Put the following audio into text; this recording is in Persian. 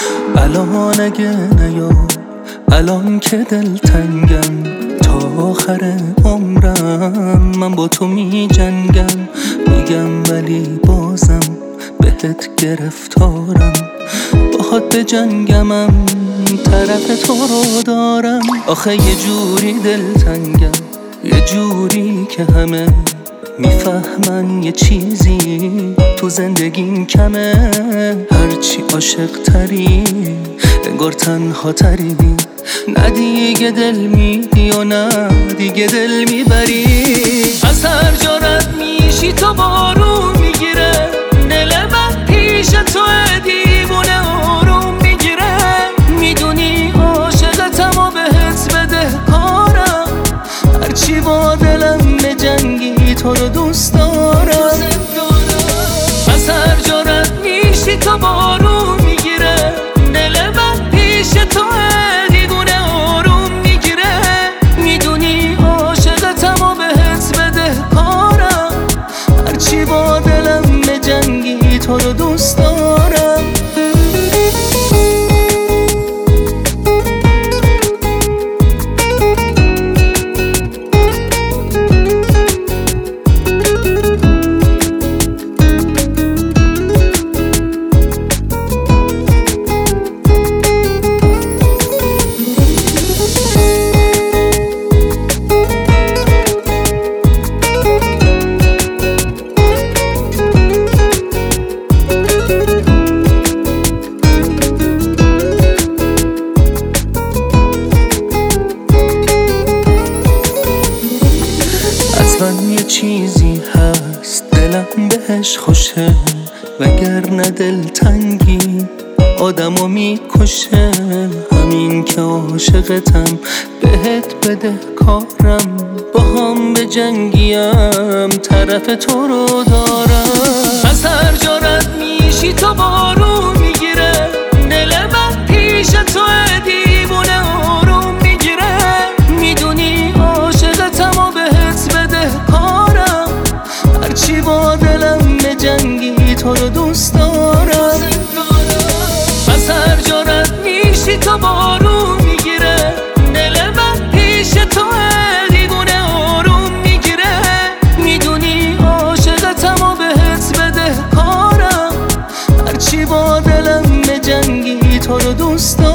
الان اگه نیای، الان که دلتنگم، تا آخر عمرم من با تو می جنگم. میگم ولی بازم بهت گرفتارم، باهات به جنگمم، طرف تو رو دارم. آخه یه جوری دلتنگم، یه جوری که همه میفهمن یه چیزی تو زندگیم کمه. هرچی عاشق تری انگار تنها تری، نه دیگه دل میدی و نه دیگه دل میبری. از هر جا رد میشی تو بارون میگیره، دل من پیش تو دیوونه آروم میگیره. میدونی عاشقتم و بهت بده کارم، هرچی با دلم به جنگی تو رو دوست دارم. از هر جا رد میشی تو بارون میگیره، دل من پیش تو دیوونه آروم میگیره. میدونی عاشقتم و بهت بده کارم، هرچی با دلم به جنگی تو رو دوست دارم. من یه چیزی هست دلم بهش خوشه، وگرنه دلتنگی آدمو میکشه. همین که عاشقتم بهت بده کارم، با هم به جنگیم، طرف تو رو دارم. از هر جا رد میشی تو بارون میگیره، دل من پیش تو دیوونه آروم میگیره. میدونی عاشقتم و بهت بده کارم، هرچی با دلم به جنگی تو رو دوست دارم. از هر جا رد میشی تو بارون میگیره، دل من پیش تو دیوونه آروم میگیره. میدونی عاشقتم و بهت بده کارم، هرچی با دلم به جنگی تو رو دوست دارم.